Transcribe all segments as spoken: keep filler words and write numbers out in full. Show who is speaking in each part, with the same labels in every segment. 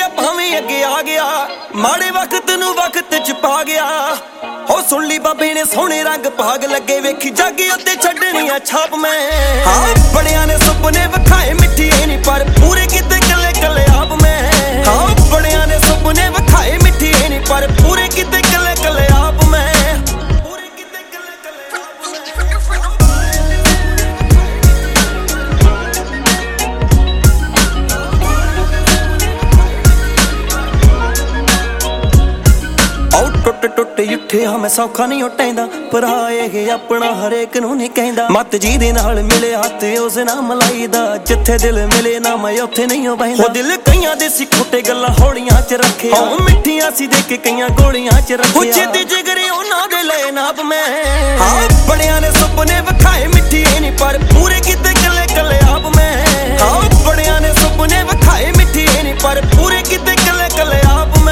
Speaker 1: ਭਾਵੇਂ ਅੱਗੇ ਆ ਗਿਆ, ਮਾੜੇ ਵਕਤ ਨੂੰ ਵਕਤ ਚ ਪਾ ਗਿਆ। ਹੋ ਸੁਣ ਲਈ ਬਾਬੇ ਨੇ ਸੋਹਣੇ ਰੰਗ ਭਾਗ ਲੱਗੇ, ਵੇਖੀ ਜੱਗ ਉੱਤੇ ਛੱਡਣੀ ਆ ਛਾਪ ਮੈਂ। ਹਾਂ ਬੜਿਆਂ ਨੇ ਸੁਪਨੇ ਵਿਖਾਏ ਮਿੱਠੀ ਨਹੀਂ, ਪਰ ਪੂਰੇ ਕੀਤੇ ਕੱਲੇ ਕੱਲੇ ਆਪ ਮੈਂ। ਹਾਂ ਬੜਿਆਂ ਨੇ ਸੁਪਨੇ ਵਿਖਾਏ ਮਿੱਠੀ ਨਹੀਂ, ਪਰ ਪੂਰੇ ਕੀਤੇ ਕੱਲੇ ਕੱਲੇ ਆਪ ਮੈਂ। ਟੁੱਟ ਟੁੱਟ ਉੱਠੇ ਹਾਂ ਮੈਂ ਸੌਖਾ ਨਹੀਂ ਉੱਟੈਂਦਾ, ਭਰਾ ਇਹ ਆਪਣਾ ਹਰੇਕ ਨੂੰ ਨਹੀਂ ਕਹਿੰਦਾ। ਮੱਤ ਜੀ ਦੇ ਨਾਲ ਮਿਲੇ ਹੱਥ ਉਸ ਨਾਲ ਮਲਾਈ ਦਾ, ਜਿੱਥੇ ਦਿਲ ਮਿਲੇ ਨਾ ਮੈਂ ਉੱਥੇ ਨਹੀਂ ਹੋ ਬਹਿੰਦਾ। ਉਹ ਦਿਲ ਕਈਆਂ ਦੇ ਸੀ ਖੋਟੇ ਗੱਲਾਂ ਹੌਲੀਆਂ ਚ ਰੱਖਿਆ, ਉਹ ਮਿੱਠੀਆਂ ਸੀ ਦੇ ਕੇ ਕਈਆਂ ਗੋਲੀਆਂ ਚ ਰੱਖਿਆ। ਪੁੱਛੇ ਤੇ ਜਿਗਰੇ ਉਹਨਾਂ ਦੇ ਲੈ ਨਾਪ ਮੈਂ। ਹਾਂ ਬੜਿਆਂ ਨੇ ਸੁਪਨੇ ਵਿਖਾਏ ਮਿੱਠੀ ਨਹੀਂ, ਪਰ ਪੂਰੇ ਕੀਤੇ ਕੱਲੇ ਕੱਲੇ ਆਪ ਮੈਂ। ਹਾਂ ਬੜਿਆਂ ਨੇ ਸੁਪਨੇ ਵਿਖਾਏ ਮਿੱਠੀ ਨਹੀਂ, ਪਰ ਪੂਰੇ ਕੀਤੇ ਕੱਲੇ ਕੱਲੇ ਆਪ ਮੈਂ।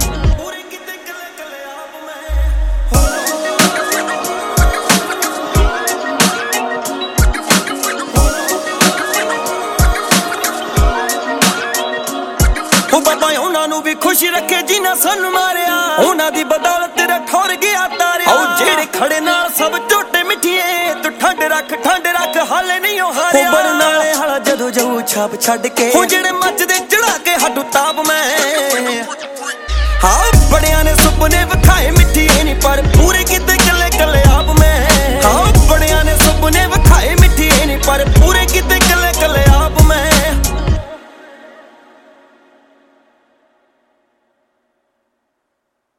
Speaker 1: ਬਾਬਾ ਉਹਨਾਂ ਨੂੰ ਵੀ ਖੁਸ਼ ਰੱਖੇ ਜਿਨ੍ਹਾਂ ਸਾਨੂੰ ਮਾਰਿਆ, ਉਹਨਾਂ ਦੀ ਬਦੌਲਤ ਤੇਰਾ ਠੁਰ ਗਿਆ ਤਾਰਿਆ। ਉਹ ਜਿਹੜੇ ਖੜੇ ਨਾਲ ਸਭ ਝੋਟੇ ਮਿੱਠੀਏ, ਤੂੰ ਠੰਡ ਰੱਖ ਠੰਡ ਰੱਖ ਹਾਲੇ ਨਹੀਂ ਉਹ ਹਾਰਿਆ। ਬਰਨ ਨਾਲੇ ਹਾਲਾ ਜਦੋਂ ਜਾਊ ਛਾਪ ਛੱਡ ਕੇ, ਉਹ ਜਿਹੜੇ ਮੱਚਦੇ ਚੜਾ ਕੇ ਹੱਡੂ ਤਾਪ ਮੈਂ। ਹਾਂ